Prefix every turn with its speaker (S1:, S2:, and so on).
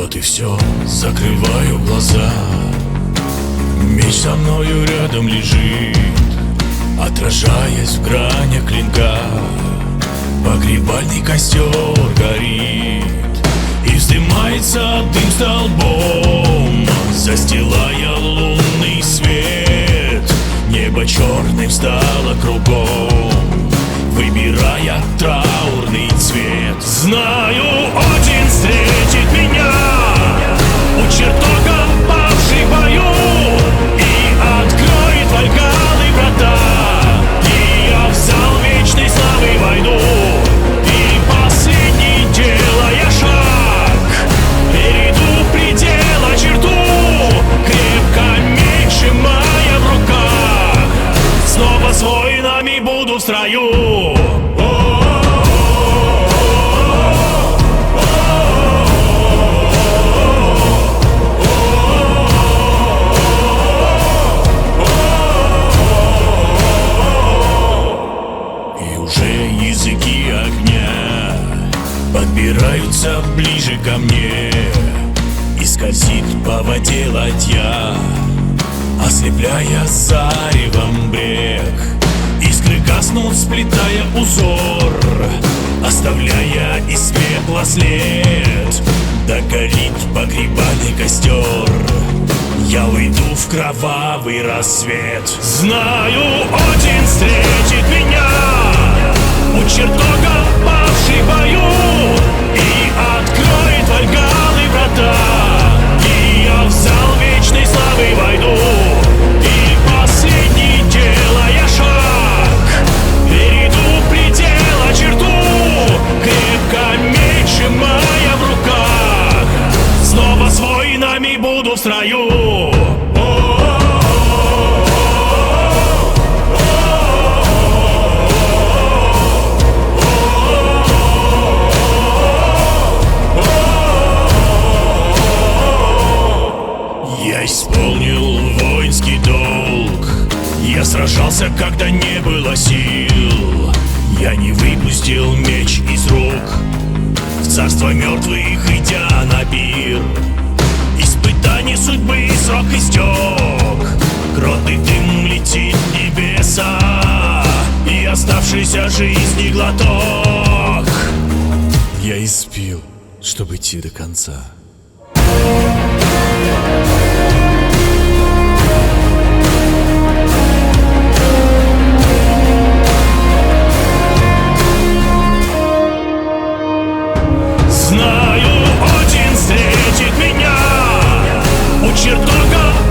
S1: Вот и все, закрываю глаза. Меч со мною рядом лежит, отражаясь в гранях клинка. Погребальный костер горит, и вздымается дым столбом, застилая лунный свет. Небо черным стало кругом, выбирая траурный цвет. Знаю, один встретит меня у чертога павших в бою и откроет Вальгаллы врата, и я в зал вечной славы войду. И последний, делая шаг, перейду предела черту, крепко меч сжимая в руках. Снова с воинами буду в строю. Языки огня подбираются ближе ко мне, и скользит по воде ладья, ослепляя заревом брег. Искры гаснут, сплетая узор, оставляя из пепла след. Догорит погребальный костер, я уйду в кровавый рассвет. Знаю, один встретит меня у чертога павших в бою и откроет Вальгаллы врата, и я в зал вечной славы войду. И последний, делая шаг, перейду предела черту, крепко меч сжимая в руках. Снова с воинами буду в строю. Я исполнил воинский долг, я сражался, когда не было сил. Я не выпустил меч из рук, в царство мертвых идя на пир. Испытание судьбы срок истек, грозный дым летит в небеса, и оставшейся жизни глоток я испил, чтобы идти до конца. Знаю, один встретит меня у чертога